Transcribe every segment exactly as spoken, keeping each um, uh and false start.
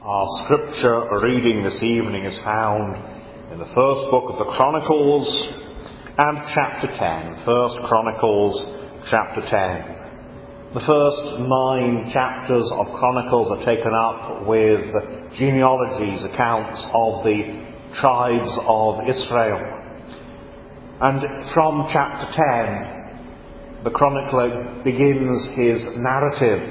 Our scripture reading this evening is found in the first book of the Chronicles and chapter ten. First Chronicles chapter ten. The first nine chapters of Chronicles are taken up with genealogies, accounts of the tribes of Israel. And from chapter ten, the chronicler begins his narrative,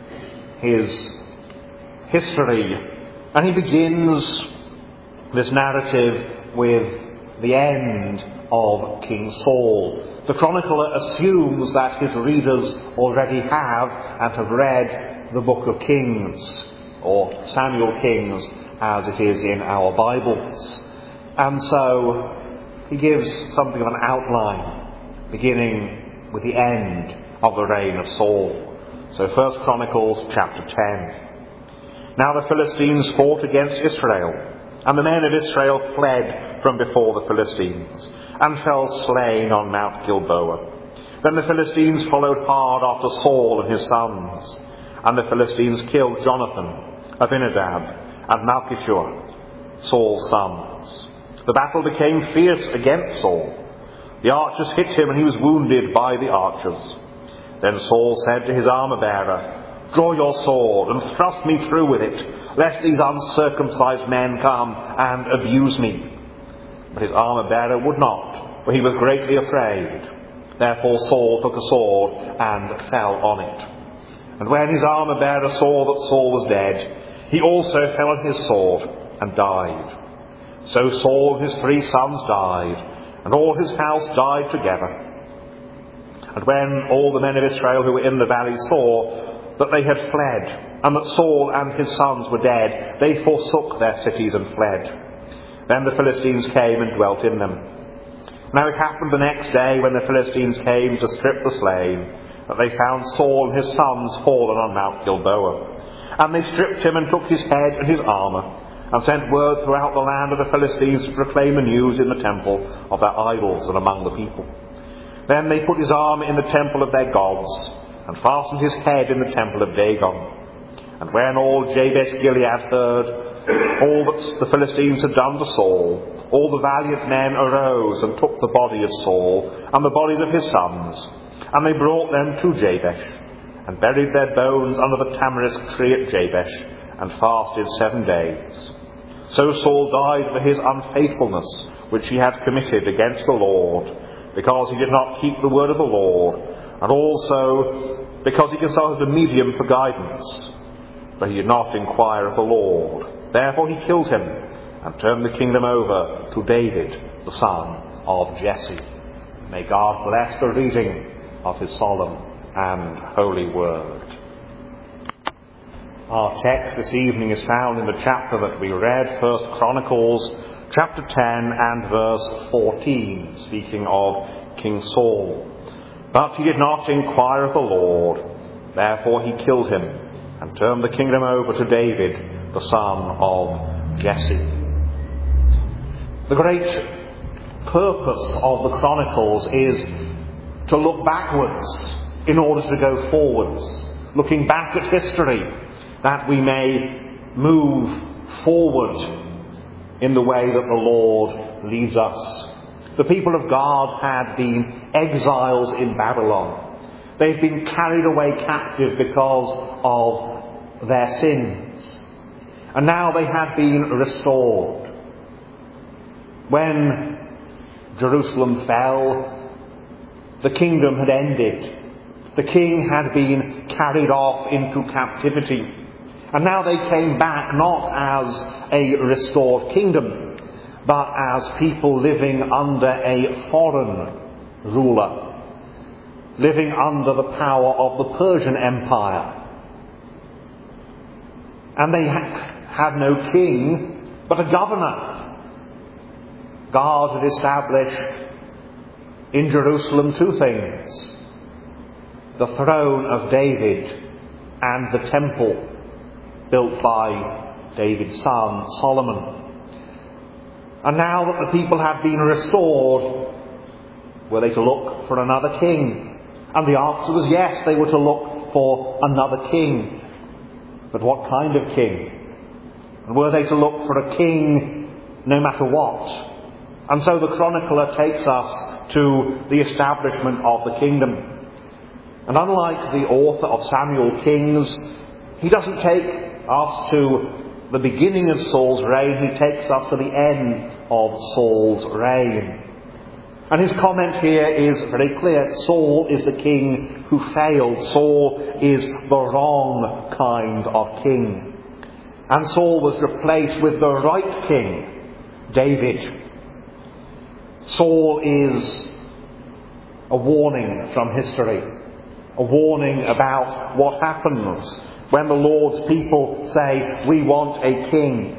his history, and he begins this narrative with the end of King Saul. The chronicler assumes that his readers already have and have read the book of Kings, or Samuel Kings as it is in our Bibles. And so he gives something of an outline, beginning with the end of the reign of Saul. So First Chronicles chapter ten. Now the Philistines fought against Israel, and the men of Israel fled from before the Philistines, and fell slain on Mount Gilboa. Then the Philistines followed hard after Saul and his sons, and the Philistines killed Jonathan, Abinadab, and Malchishua, Saul's sons. The battle became fierce against Saul. The archers hit him, and he was wounded by the archers. Then Saul said to his armour-bearer, "Draw your sword and thrust me through with it, lest these uncircumcised men come and abuse me." But his armour-bearer would not, for he was greatly afraid. Therefore Saul took a sword and fell on it. And when his armour-bearer saw that Saul was dead, he also fell on his sword and died. So Saul and his three sons died, and all his house died together. And when all the men of Israel who were in the valley saw that they had fled, and that Saul and his sons were dead, they forsook their cities and fled. Then the Philistines came and dwelt in them. Now it happened the next day, when the Philistines came to strip the slain, that they found Saul and his sons fallen on Mount Gilboa. And they stripped him and took his head and his armour, and sent word throughout the land of the Philistines to proclaim the news in the temple of their idols and among the people. Then they put his armour in the temple of their gods, and fastened his head in the temple of Dagon. And when all Jabesh Gilead heard all that the Philistines had done to Saul, all the valiant men arose and took the body of Saul and the bodies of his sons, and they brought them to Jabesh, and buried their bones under the tamarisk tree at Jabesh, and fasted seven days. So Saul died for his unfaithfulness which he had committed against the Lord, because he did not keep the word of the Lord, and also because he consulted a medium for guidance. But he did not inquire of the Lord. Therefore he killed him, and turned the kingdom over to David, the son of Jesse. May God bless the reading of his solemn and holy word. Our text this evening is found in the chapter that we read, First Chronicles chapter ten and verse fourteen, speaking of King Saul. But he did not inquire of the Lord. Therefore he killed him, and turned the kingdom over to David, the son of Jesse. The great purpose of the Chronicles is to look backwards in order to go forwards, looking back at history, that we may move forward in the way that the Lord leads us. The people of God had been exiles in Babylon. They'd been carried away captive because of their sins. And now they had been restored. When Jerusalem fell, the kingdom had ended. The king had been carried off into captivity. And now they came back not as a restored kingdom, but as people living under a foreign ruler, living under the power of the Persian Empire. And they ha- had no king, but a governor. God had established in Jerusalem two things: the throne of David and the temple built by David's son Solomon. And now that the people had been restored, were they to look for another king? And the answer was yes, they were to look for another king. But what kind of king? And were they to look for a king no matter what? And so the chronicler takes us to the establishment of the kingdom. And unlike the author of Samuel Kings, he doesn't take us to the beginning of Saul's reign, he takes us to the end of Saul's reign. And his comment here is very clear. Saul is the king who failed. Saul is the wrong kind of king. And Saul was replaced with the right king, David. Saul is a warning from history, a warning about what happens when the Lord's people say, we want a king.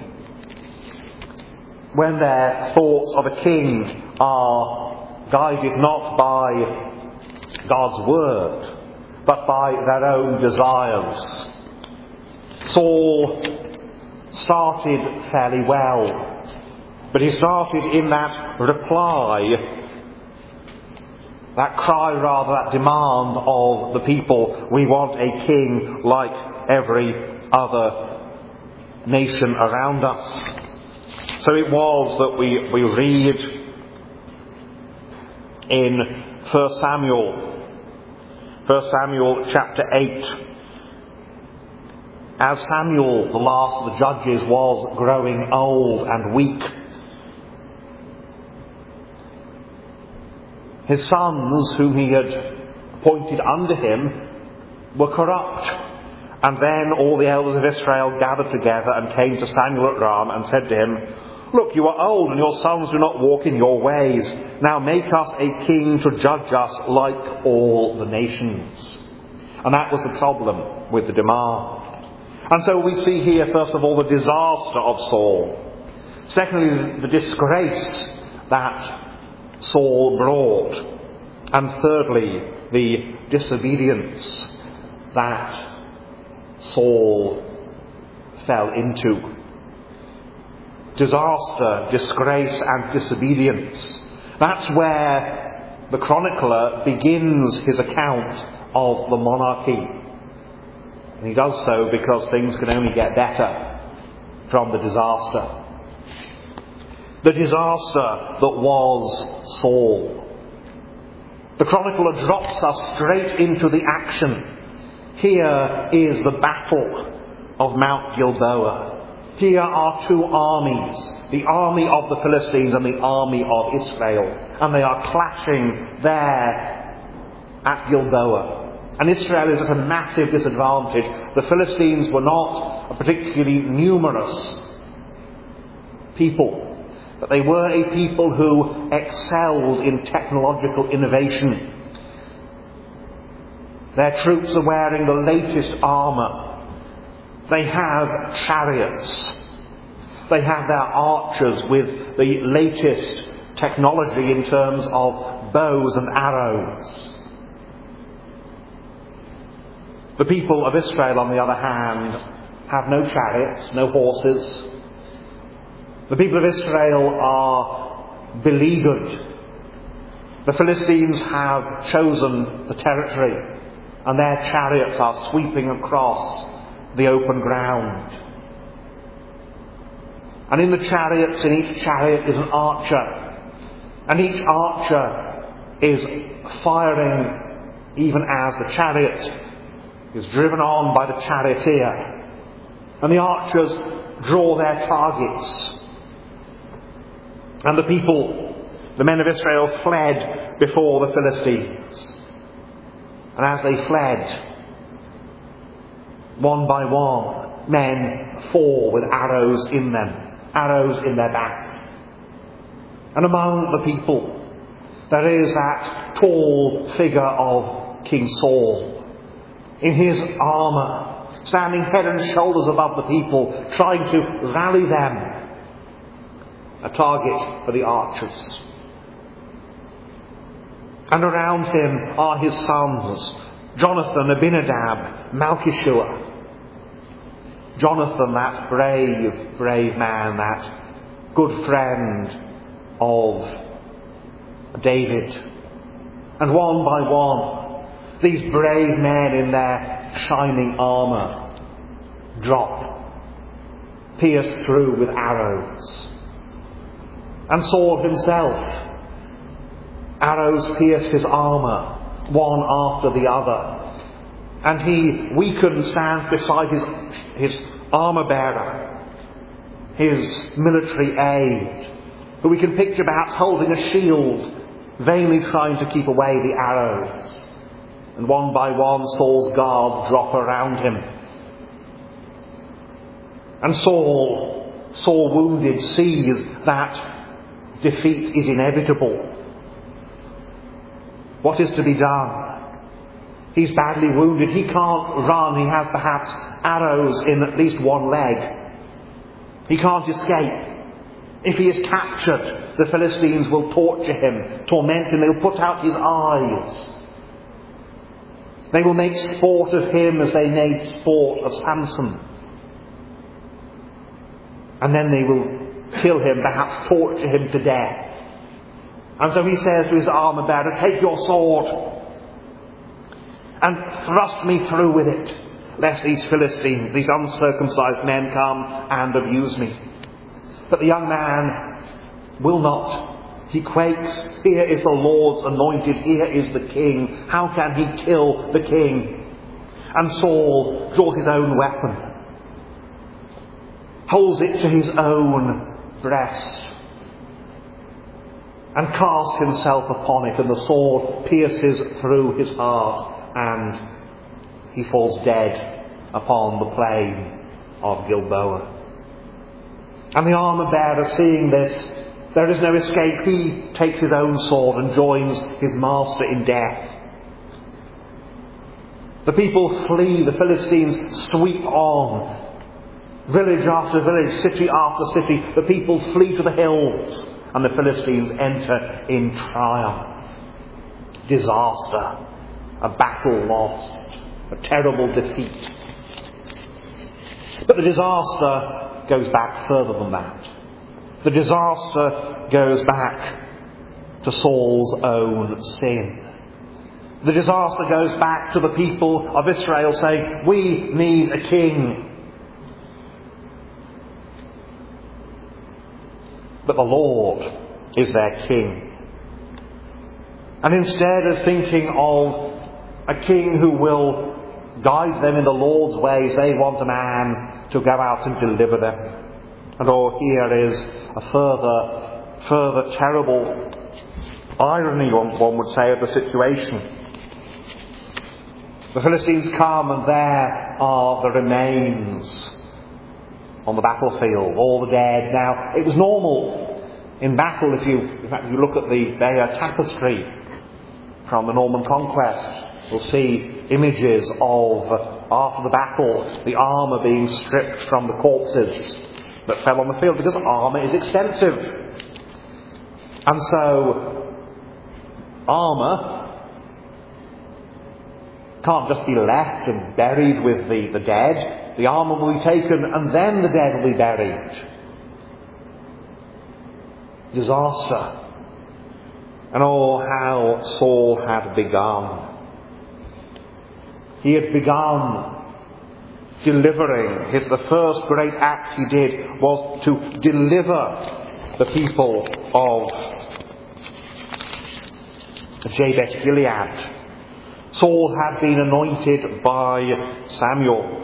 When their thoughts of a king are guided not by God's word, but by their own desires. Saul started fairly well, but he started in that reply, that cry rather, that demand of the people, we want a king like every other nation around us. So it was that we, we read in First Samuel, First Samuel chapter eight, as Samuel, the last of the judges, was growing old and weak, his sons, whom he had appointed under him, were corrupt. And then all the elders of Israel gathered together and came to Samuel at Ramah and said to him, look, you are old and your sons do not walk in your ways. Now make us a king to judge us like all the nations. And that was the problem with the demand. And so we see here, first of all, the disaster of Saul. Secondly, the disgrace that Saul brought. And thirdly, the disobedience that Saul fell into. Disaster, disgrace and disobedience. That's where the chronicler begins his account of the monarchy. And he does so because things can only get better from the disaster. The disaster that was Saul. The chronicler drops us straight into the action. Here is the battle of Mount Gilboa. Here are two armies, the army of the Philistines and the army of Israel. And they are clashing there at Gilboa. And Israel is at a massive disadvantage. The Philistines were not a particularly numerous people, but they were a people who excelled in technological innovation. Their troops are wearing the latest armour. They have chariots. They have their archers with the latest technology in terms of bows and arrows. The people of Israel, on the other hand, have no chariots, no horses. The people of Israel are beleaguered. The Philistines have chosen the territory, and their chariots are sweeping across the open ground. And in the chariots, in each chariot is an archer. And each archer is firing even as the chariot is driven on by the charioteer. And the archers draw their targets. And the people, the men of Israel, fled before the Philistines. And as they fled, one by one, men fall with arrows in them, arrows in their backs. And among the people, there is that tall figure of King Saul, in his armour, standing head and shoulders above the people, trying to rally them, a target for the archers. And around him are his sons, Jonathan, Abinadab, Malchishua. Jonathan, that brave, brave man, that good friend of David. And one by one, these brave men in their shining armour drop. pierced through with arrows. And Saul himself, arrows pierced his armour, one after the other. And he weakened, stands beside his, his armour-bearer, his military aide, who we can picture perhaps holding a shield, vainly trying to keep away the arrows. And one by one Saul's guards drop around him. And Saul, Saul wounded, sees that defeat is inevitable. What is to be done? He's badly wounded. He can't run. He has perhaps arrows in at least one leg. He can't escape. If he is captured, the Philistines will torture him, torment him. They'll put out his eyes. They will make sport of him as they made sport of Samson. And then they will kill him, perhaps torture him to death. And so he says to his armour-bearer, "Take your sword and thrust me through with it, lest these Philistines, these uncircumcised men, come and abuse me." But the young man will not. He quakes. Here is the Lord's anointed. Here is the king. How can he kill the king? And Saul draws his own weapon, holds it to his own breast, and casts himself upon it, and the sword pierces through his heart, and he falls dead upon the plain of Gilboa. And the armour-bearer, seeing this, there is no escape. He takes his own sword and joins his master in death. The people flee. The Philistines sweep on. Village after village, city after city. The people flee to the hills, and the Philistines enter in triumph. Disaster. A battle lost. A terrible defeat. But the disaster goes back further than that. The disaster goes back to Saul's own sin. The disaster goes back to the people of Israel saying, "We need a king." But the Lord is their king. And instead of thinking of a king who will guide them in the Lord's ways, they want a man to go out and deliver them. And oh, here is a further, further terrible irony, one, one would say, of the situation. The Philistines come, and there are the remains on the battlefield, all the dead. Now, it was normal in battle, if you, in fact, if you look at the Bayeux tapestry from the Norman conquest, you'll see images of, uh, after the battle, the armour being stripped from the corpses that fell on the field, because armour is expensive. And so, armour can't just be left and buried with the, the dead. The armour will be taken, and then the dead will be buried. Disaster. And oh, how Saul had begun. He had begun delivering. His, the first great act he did was to deliver the people of Jabesh Gilead. Saul had been anointed by Samuel.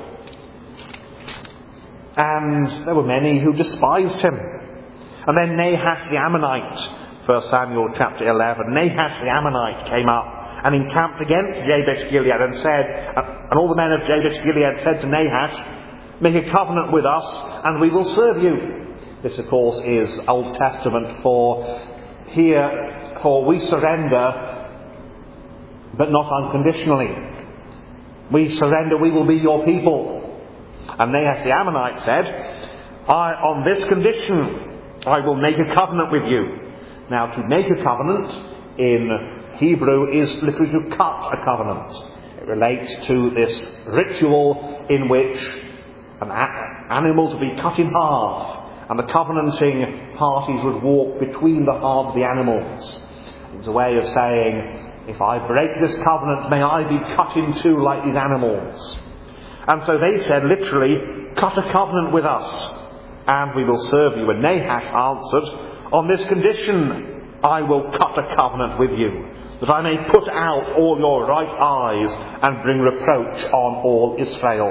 And there were many who despised him. And then Nahash the Ammonite, First Samuel chapter eleven, Nahash the Ammonite came up and encamped against Jabesh Gilead and said, and all the men of Jabesh Gilead said to Nahash, "Make a covenant with us and we will serve you." This, of course, is Old Testament for here, for we surrender, but not unconditionally. We surrender, we will be your people. And Nahash the Ammonite said, I, on this condition, I will make a covenant with you. Now, to make a covenant in Hebrew is literally to cut a covenant. It relates to this ritual in which an a- animal to be cut in half, and the covenanting parties would walk between the halves of the animals. It was a way of saying, if I break this covenant, may I be cut in two like these animals. And so they said, literally, cut a covenant with us. and we will serve you. And Nahash answered, on this condition I will cut a covenant with you, that I may put out all your right eyes and bring reproach on all Israel.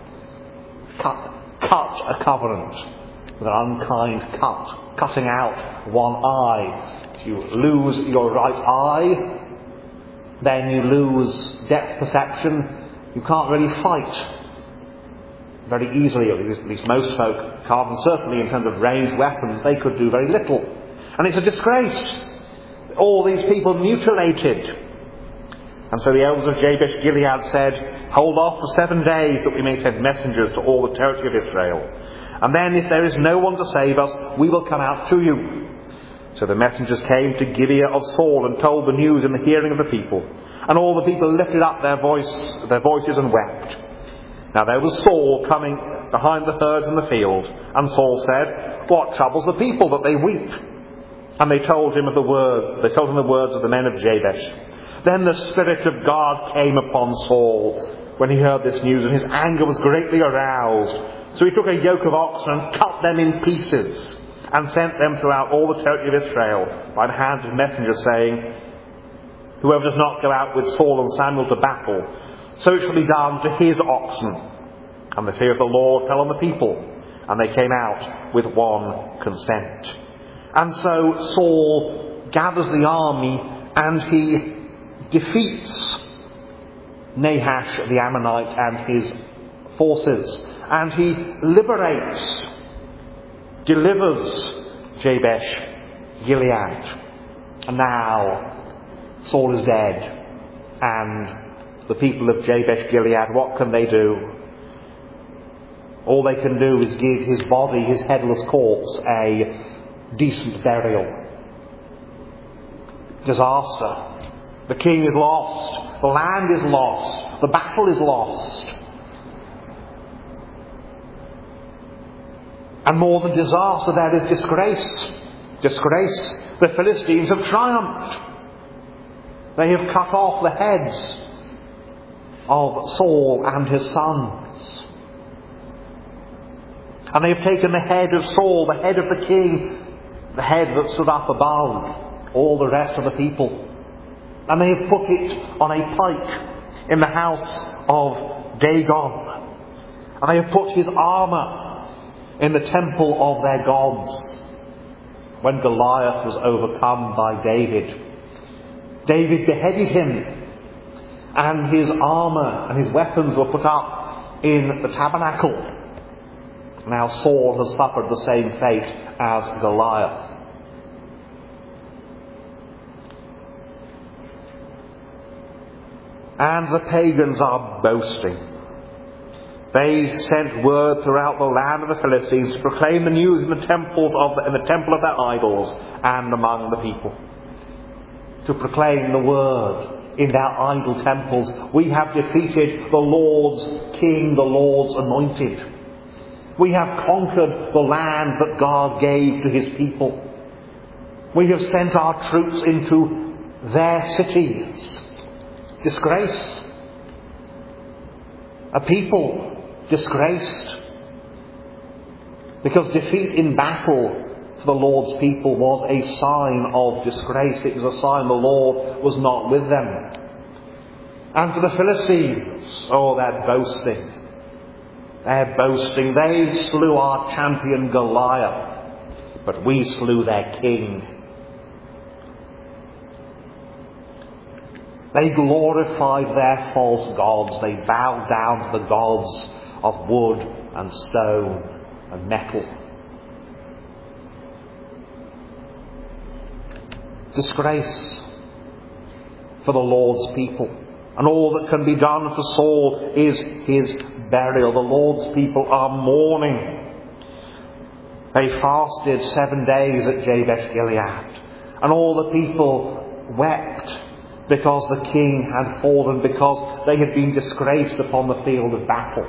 Cut, cut a covenant with an unkind cut, cutting out one eye. If you lose your right eye, then you lose depth perception. You can't really fight very easily, or at least most folk can't, and certainly in terms of ranged weapons they could do very little. And it's a disgrace. All these people mutilated. And so the elders of Jabesh Gilead said, hold off for seven days that we may send messengers to all the territory of Israel. And then if there is no one to save us, we will come out to you. So the messengers came to Gibeah of Saul and told the news in the hearing of the people. And all the people lifted up their voice, their voices and wept. Now there was Saul coming behind the herds in the field, and Saul said, what troubles the people that they weep? And they told him of the word, they told him the words of the men of Jabesh. Then the Spirit of God came upon Saul when he heard this news, and his anger was greatly aroused. So he took a yoke of oxen and cut them in pieces, and sent them throughout all the territory of Israel by the hands of messengers, saying, whoever does not go out with Saul and Samuel to battle, so it shall be done to his oxen. And the fear of the Lord fell on the people, and they came out with one consent. And so Saul gathers the army, and he defeats Nahash the Ammonite and his forces, and he liberates, delivers Jabesh Gilead. And now Saul is dead, and the people of Jabesh Gilead, what can they do? All they can do is give his body, his headless corpse, a decent burial. Disaster. The king is lost. The land is lost. The battle is lost. And more than disaster, there is disgrace. Disgrace. The Philistines have triumphed. They have cut off the heads of Saul and his sons. And they have taken the head of Saul, the head of the king, the head that stood up above all the rest of the people. And they have put it on a pike in the house of Dagon. And they have put his armour in the temple of their gods. When Goliath was overcome by David, David beheaded him, and his armour and his weapons were put up in the tabernacle. Now Saul has suffered the same fate as Goliath. And the pagans are boasting. They sent word throughout the land of the Philistines to proclaim the news in the temples of the, in the temple of their idols and among the people. To proclaim the word in their idol temples. We have defeated the Lord's King, the Lord's anointed. We have conquered the land that God gave to his people. We have sent our troops into their cities. Disgrace. A people disgraced. Because defeat in battle for the Lord's people was a sign of disgrace. It was a sign the Lord was not with them. And for the Philistines, oh, they're boasting. They're boasting. They slew our champion Goliath, but we slew their king. They glorified their false gods. They bowed down to the gods of wood and stone and metal. Disgrace for the Lord's people. And all that can be done for Saul is his burial. The Lord's people are mourning. They fasted seven days at Jabesh Gilead. And all the people wept because the king had fallen, because they had been disgraced upon the field of battle.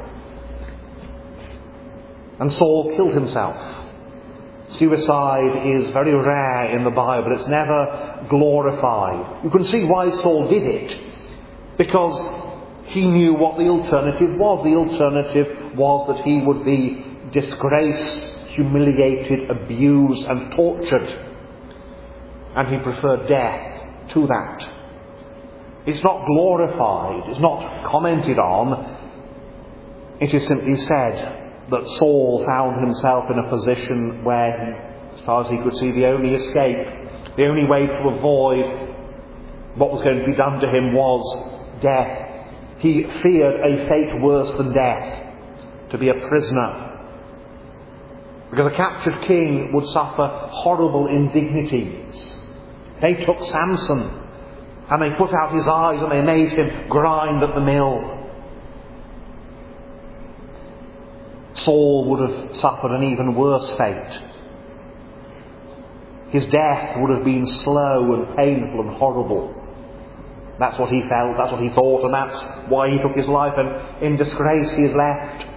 And Saul killed himself. Suicide is very rare in the Bible. It's never glorified. You can see why Saul did it. Because he knew what the alternative was. The alternative was that he would be disgraced, humiliated, abused and tortured. And he preferred death to that. It's not glorified, it's not commented on. It is simply said that Saul found himself in a position where, he, as far as he could see, the only escape, the only way to avoid what was going to be done to him was death. He feared a fate worse than death, to be a prisoner. Because a captured king would suffer horrible indignities. They took Samson and they put out his eyes and they made him grind at the mill. Saul would have suffered an even worse fate. His death would have been slow and painful and horrible. That's what he felt, that's what he thought, and that's why he took his life, and in disgrace he is left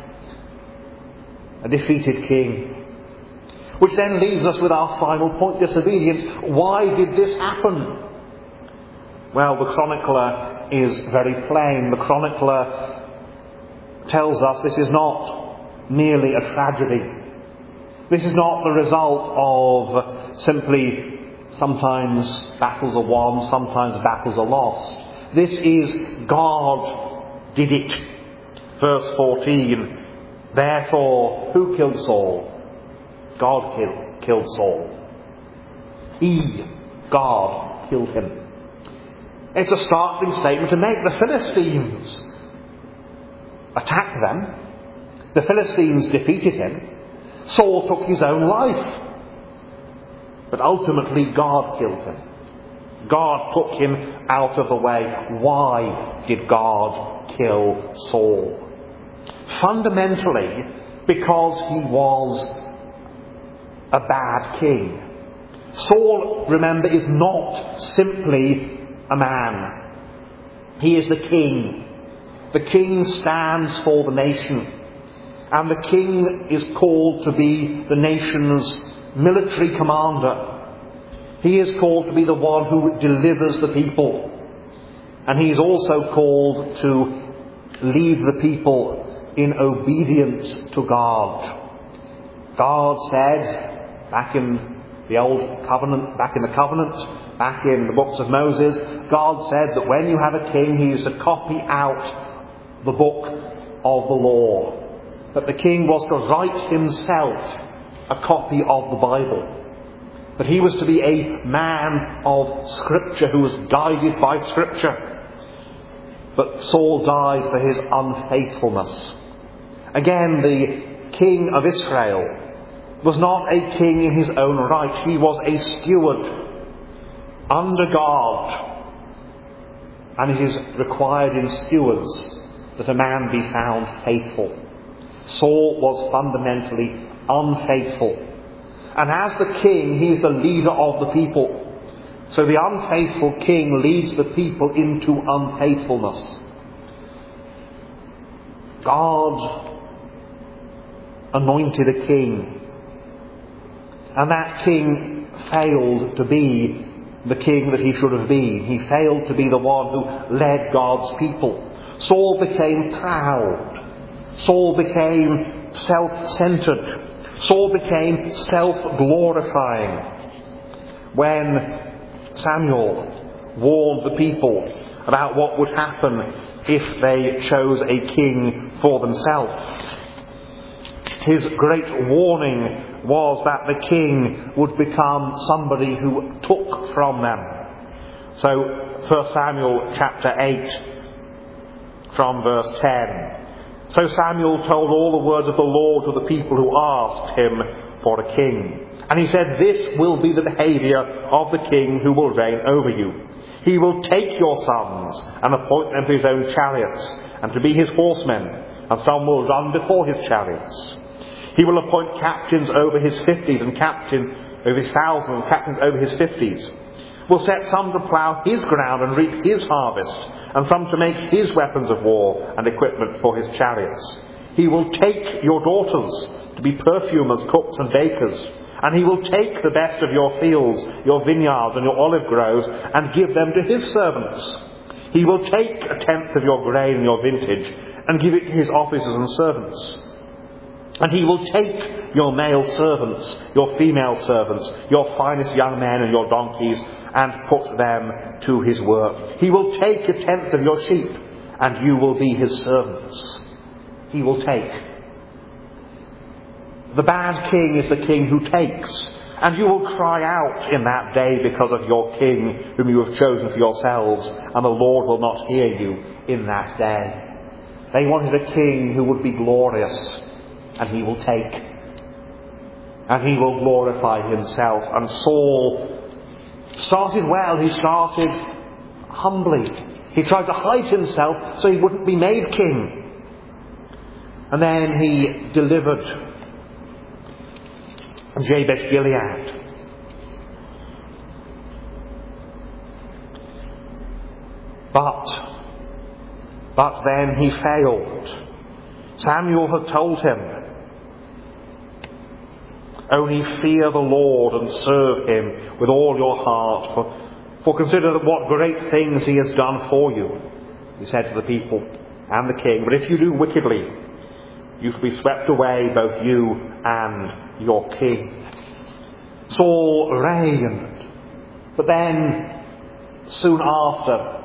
a defeated king. Which then leaves us with our final point, disobedience. Why did this happen? Well, the chronicler is very plain. The chronicler tells us this is not merely a tragedy. This is not the result of simply sometimes battles are won, sometimes battles are lost. This is God did it. Verse fourteen, therefore, who killed Saul? God killed, killed Saul. He, God, killed him. It's a startling statement to make. The Philistines attacked them. The Philistines defeated him. Saul took his own life. But ultimately God killed him. God took him out of the way. Why did God kill Saul? Fundamentally, because he was a bad king. Saul, remember, is not simply a man. He is the king. The king stands for the nation. And the king is called to be the nation's military commander. He is called to be the one who delivers the people. And he is also called to lead the people in obedience to God. God said, back in the Old Covenant, back in the Covenant, back in the books of Moses, God said that when you have a king, he is to copy out the book of the law. That the king was to write himself a copy of the Bible. That he was to be a man of Scripture who was guided by Scripture. But Saul died for his unfaithfulness. Again, the king of Israel was not a king in his own right. He was a steward under God. And it is required in stewards that a man be found faithful. Saul was fundamentally unfaithful. And as the king, he is the leader of the people. So the unfaithful king leads the people into unfaithfulness. God anointed a king. And that king failed to be the king that he should have been. He failed to be the one who led God's people. Saul became proud. Saul became self-centered. Saul became self-glorifying. When Samuel warned the people about what would happen if they chose a king for themselves, his great warning was that the king would become somebody who took from them. So, First Samuel chapter eight, from verse ten. So Samuel told all the words of the Lord to the people who asked him for a king. And he said, this will be the behaviour of the king who will reign over you. He will take your sons and appoint them to his own chariots and to be his horsemen, and some will run before his chariots. He will appoint captains over his fifties and captain over his thousands and captains over his fifties. Will set some to plough his ground and reap his harvest, and some to make his weapons of war and equipment for his chariots. He will take your daughters to be perfumers, cooks and bakers, and he will take the best of your fields, your vineyards and your olive groves, and give them to his servants. He will take a tenth of your grain and your vintage, and give it to his officers and servants. And he will take your male servants, your female servants, your finest young men and your donkeys, and put them to his work. He will take a tenth of your sheep, and you will be his servants. He will take. The bad king is the king who takes. And you will cry out in that day because of your king whom you have chosen for yourselves, and the Lord will not hear you in that day. They wanted a king who would be glorious, and he will take. And he will glorify himself. And Saul started well. He started humbly. He tried to hide himself so he wouldn't be made king. And then he delivered Jabesh Gilead. But, but then he failed. Samuel had told him, only fear the Lord and serve him with all your heart, for, for consider what great things he has done for you, he said to the people and the king. But if you do wickedly, you shall be swept away, both you and your king. Saul reigned, but then soon after,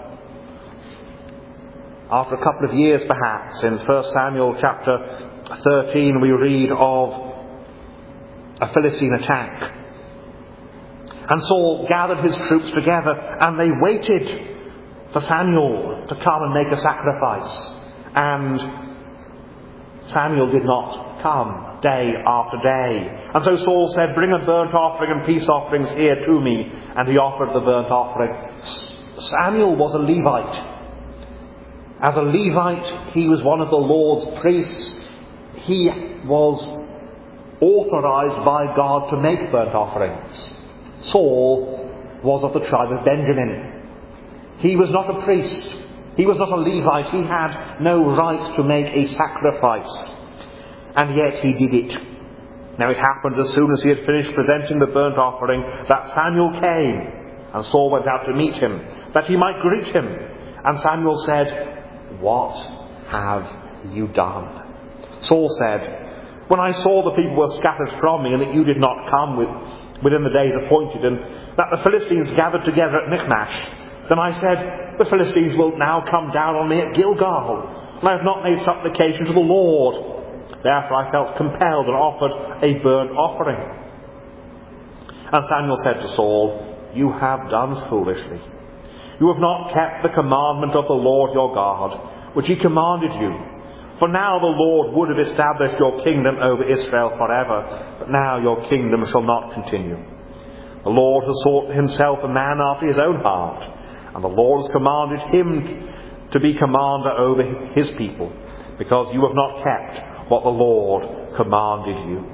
after a couple of years perhaps, in First Samuel chapter thirteen we read of a Philistine attack. And Saul gathered his troops together, and they waited for Samuel to come and make a sacrifice. And Samuel did not come day after day. And so Saul said, bring a burnt offering and peace offerings here to me. And he offered the burnt offering. Samuel was a Levite. As a Levite, he was one of the Lord's priests. He was authorized by God to make burnt offerings. Saul was of the tribe of Benjamin. He was not a priest. He was not a Levite. He had no right to make a sacrifice. And yet he did it. Now it happened as soon as he had finished presenting the burnt offering that Samuel came, and Saul went out to meet him, that he might greet him. And Samuel said, what have you done? Saul said, when I saw the people were scattered from me, and that you did not come with, within the days appointed, and that the Philistines gathered together at Michmash, then I said, the Philistines will now come down on me at Gilgal, and I have not made supplication to the Lord. Therefore I felt compelled and offered a burnt offering. And Samuel said to Saul, you have done foolishly. You have not kept the commandment of the Lord your God, which he commanded you. For now the Lord would have established your kingdom over Israel forever, but now your kingdom shall not continue. The Lord has sought for himself a man after his own heart, and the Lord has commanded him to be commander over his people, because you have not kept what the Lord commanded you.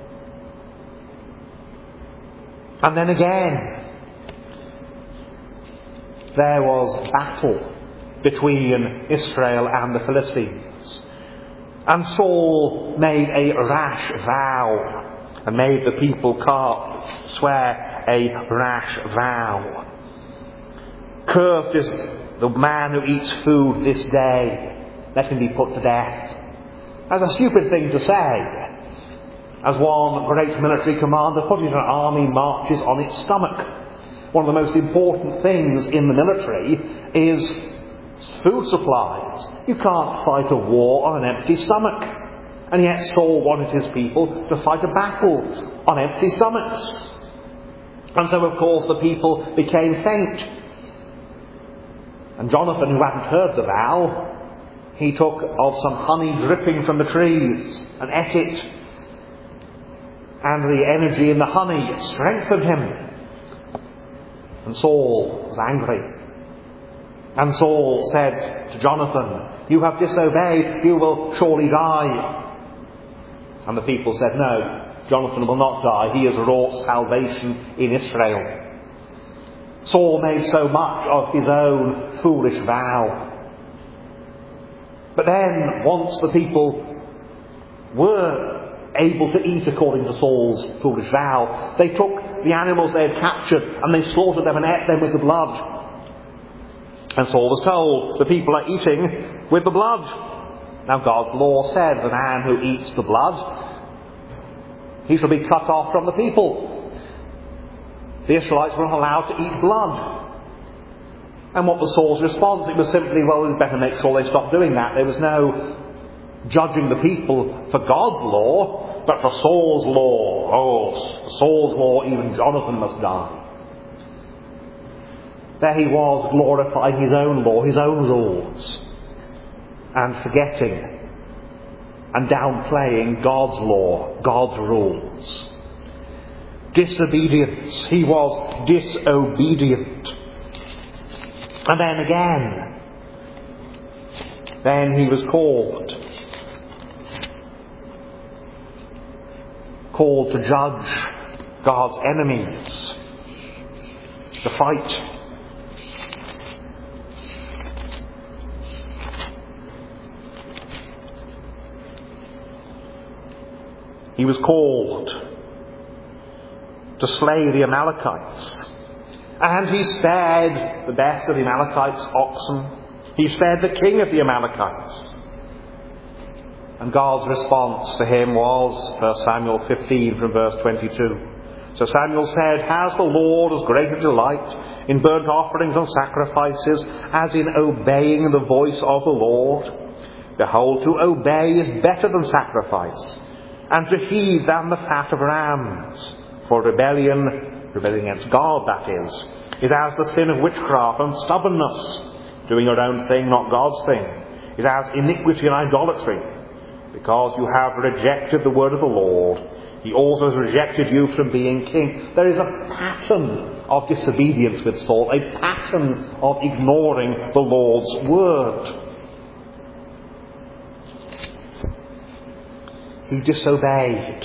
And then again, there was battle between Israel and the Philistines. And Saul made a rash vow, and made the people swear a rash vow. Cursed is the man who eats food this day. Let him be put to death. That's a stupid thing to say. As one great military commander put it, an army marches on its stomach. One of the most important things in the military is food supplies. You can't fight a war on an empty stomach. And yet Saul wanted his people to fight a battle on empty stomachs. And so of course the people became faint. And Jonathan, who hadn't heard the vow, he took of some honey dripping from the trees and ate it. And the energy in the honey strengthened him. And Saul was angry. And Saul said to Jonathan, you have disobeyed, you will surely die. And the people said, no, Jonathan will not die. He has wrought salvation in Israel. Saul made so much of his own foolish vow. But then, once the people were able to eat according to Saul's foolish vow, they took the animals they had captured and they slaughtered them and ate them with the blood. And Saul was told, the people are eating with the blood. Now God's law said, the man who eats the blood He shall be cut off from the people. The Israelites were not allowed to eat blood. And what was Saul's response? It was simply, well, we'd better make sure they stop doing that. There was no judging the people for God's law, but for Saul's law. Oh, for Saul's law, even Jonathan must die. There he was, glorifying his own law, his own rules, and forgetting and downplaying God's law, God's rules. Disobedience. He was disobedient. And then again, then he was called. Called to judge God's enemies, to fight. He was called to slay the Amalekites. And he spared the best of the Amalekites' oxen. He spared the king of the Amalekites. And God's response to him was, First Samuel fifteen from verse twenty-two. So Samuel said, has the Lord as great a delight in burnt offerings and sacrifices as in obeying the voice of the Lord? Behold, to obey is better than sacrifice, and to heed than the fat of rams. For rebellion, rebellion against God that is, is as the sin of witchcraft and stubbornness, doing your own thing, not God's thing, is as iniquity and idolatry. Because you have rejected the word of the Lord, he also has rejected you from being king. There is a pattern of disobedience with Saul, a pattern of ignoring the Lord's word. He disobeyed.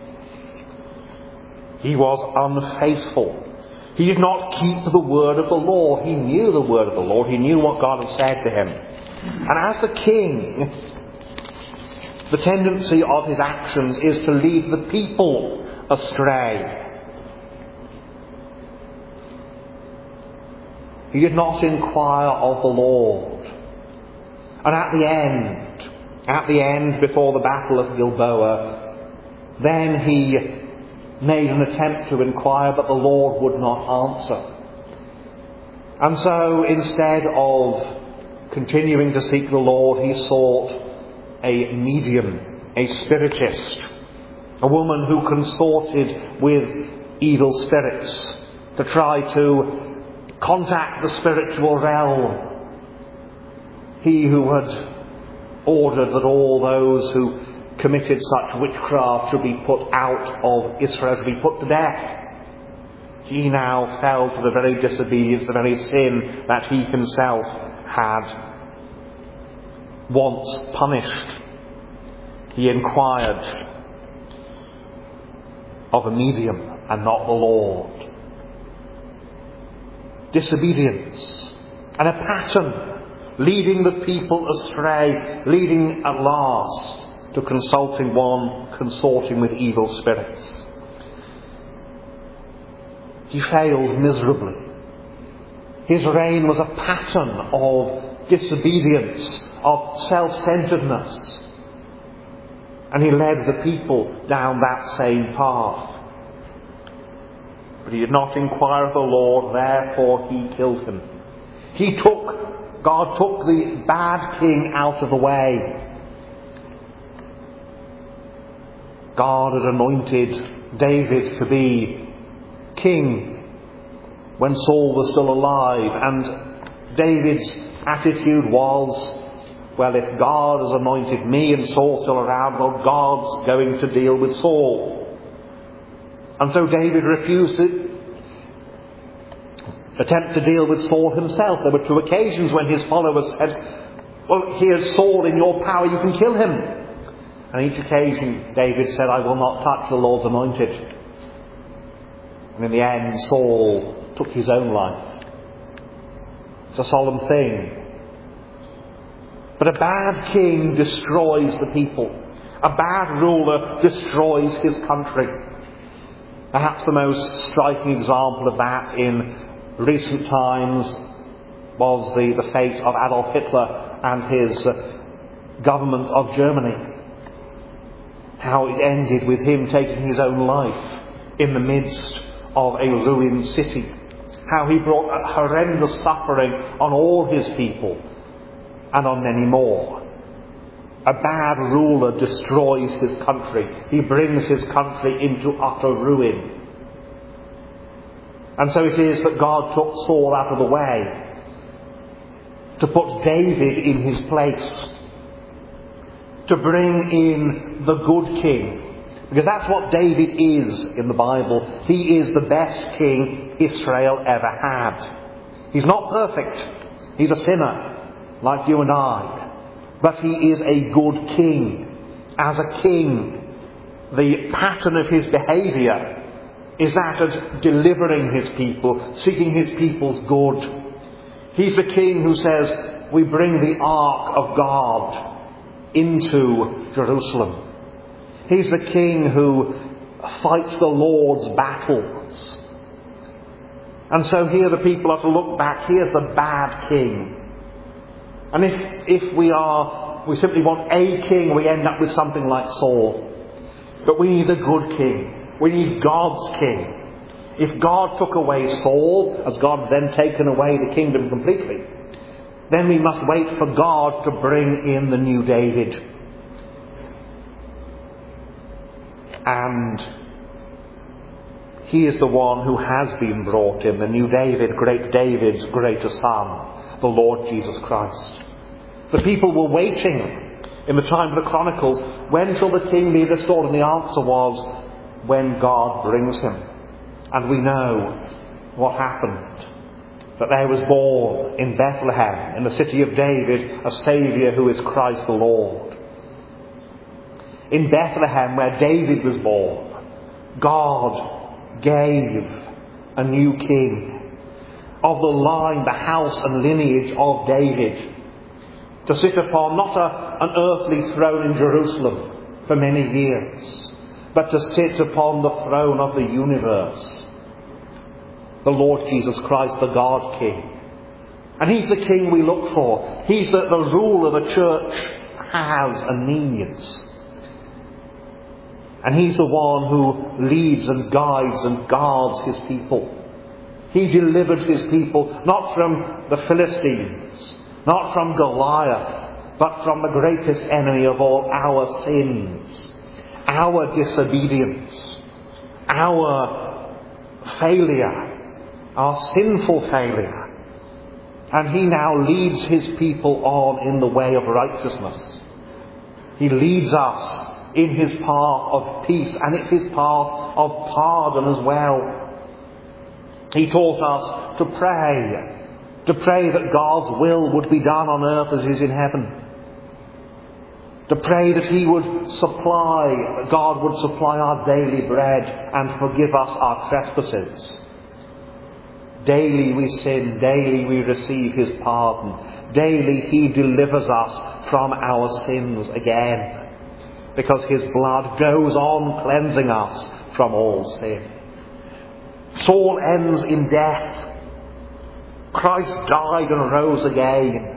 He was unfaithful. He did not keep the word of the law. He knew the word of the Lord. He knew what God had said to him. And as the king, the tendency of his actions is to lead the people astray. He did not inquire of the Lord. And at the end, at the end, before the battle of Gilboa, then he made an attempt to inquire, but the Lord would not answer. And so instead of continuing to seek the Lord, he sought a medium, a spiritist, a woman who consorted with evil spirits to try to contact the spiritual realm. He who had ordered that all those who committed such witchcraft should be put out of Israel, should be put to death. He now fell to the very disobedience, the very sin that he himself had once punished. He inquired of a medium and not the Lord. Disobedience and a pattern leading the people astray, leading at last to consulting one, consorting with evil spirits. He failed miserably. His reign was a pattern of disobedience, of self-centeredness. And he led the people down that same path. But he did not inquire of the Lord, therefore he killed him. He took, God took the bad king out of the way. God had anointed David to be king when Saul was still alive, and David's attitude was, well, if God has anointed me and Saul's still around, well, God's going to deal with Saul. And so David refused to attempt to deal with Saul himself. There were two occasions when his followers said, well, here's Saul in your power, you can kill him. And each occasion David said, I will not touch the Lord's anointed. And in the end, Saul took his own life. It's a solemn thing. But a bad king destroys the people. A bad ruler destroys his country. Perhaps the most striking example of that in recent times was the, the fate of Adolf Hitler and his uh, government of Germany. how it ended with him taking his own life in the midst of a ruined city. How he brought a horrendous suffering on all his people and on many more. A bad ruler destroys his country. He brings his country into utter ruin. And so it is that God took Saul out of the way to put David in his place, to bring in the good king. Because that's what David is in the Bible. He is the best king Israel ever had. He's not perfect. He's a sinner, like you and I. But he is a good king. As a king, the pattern of his behaviour is that of delivering his people, seeking his people's good. He's the king who says, we bring the ark of God into Jerusalem. He's the king who fights the Lord's battles. And so here the people are to look back. Here's the bad king. And if if we are, we simply want a king, we end up with something like Saul. But we need the good king. We need God's king. If God took away Saul, as God had then taken away the kingdom completely, then we must wait for God to bring in the new David. And he is the one who has been brought in, the new David, great David's greater son, the Lord Jesus Christ. The people were waiting in the time of the Chronicles, when shall the king be restored? And the answer was, when God brings him. And we know what happened. That there was born in Bethlehem, in the city of David, a Saviour who is Christ the Lord. In Bethlehem, where David was born, God gave a new king of the line, the house and lineage of David, to sit upon not a, an earthly throne in Jerusalem for many years, but to sit upon the throne of the universe. The Lord Jesus Christ, the God King. And he's the king we look for. He's the, the ruler the church has and needs. And he's the one who leads and guides and guards his people. He delivered his people not from the Philistines, not from Goliath, but from the greatest enemy of all, our sins, our disobedience, our failure, our sinful failure. And he now leads his people on in the way of righteousness. He leads us in his path of peace, and it's his path of pardon as well. He taught us to pray, to pray that God's will would be done on earth as it is in heaven. To pray that he would supply, that God would supply our daily bread and forgive us our trespasses. Daily we sin, daily we receive his pardon. Daily he delivers us from our sins again, because his blood goes on cleansing us from all sin. Saul ends in death. Christ died and rose again.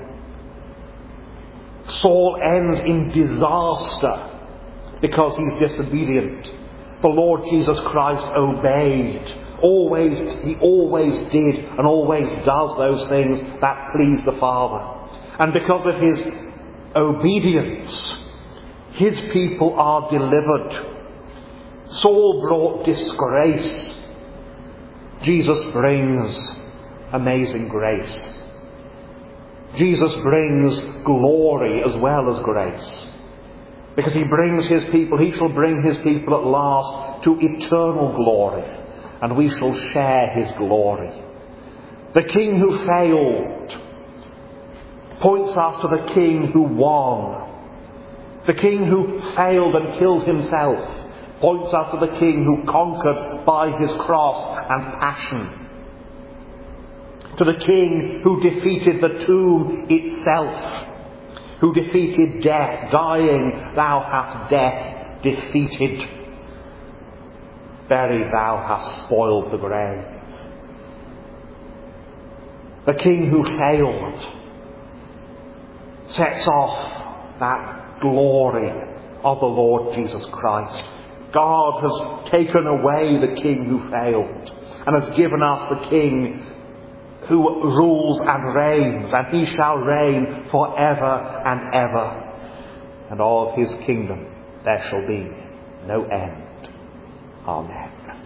Saul ends in disaster because he's disobedient. The Lord Jesus Christ obeyed. Always, he always did and always does those things that please the Father. And because of his obedience, his people are delivered. Saul brought disgrace. Jesus brings amazing grace. Jesus brings glory as well as grace. Because he brings his people, he shall bring his people at last to eternal glory, and we shall share his glory. The king who failed points us to the king who won. The king who failed and killed himself points us to the king who conquered by his cross and passion. To the king who defeated the tomb itself, who defeated death, dying, thou hast death defeated. Buried, thou hast spoiled the grave. The king who failed sets off that glory of the Lord Jesus Christ. God has taken away the king who failed and has given us the King who rules and reigns, and he shall reign for ever and ever. And of his kingdom there shall be no end. Amen.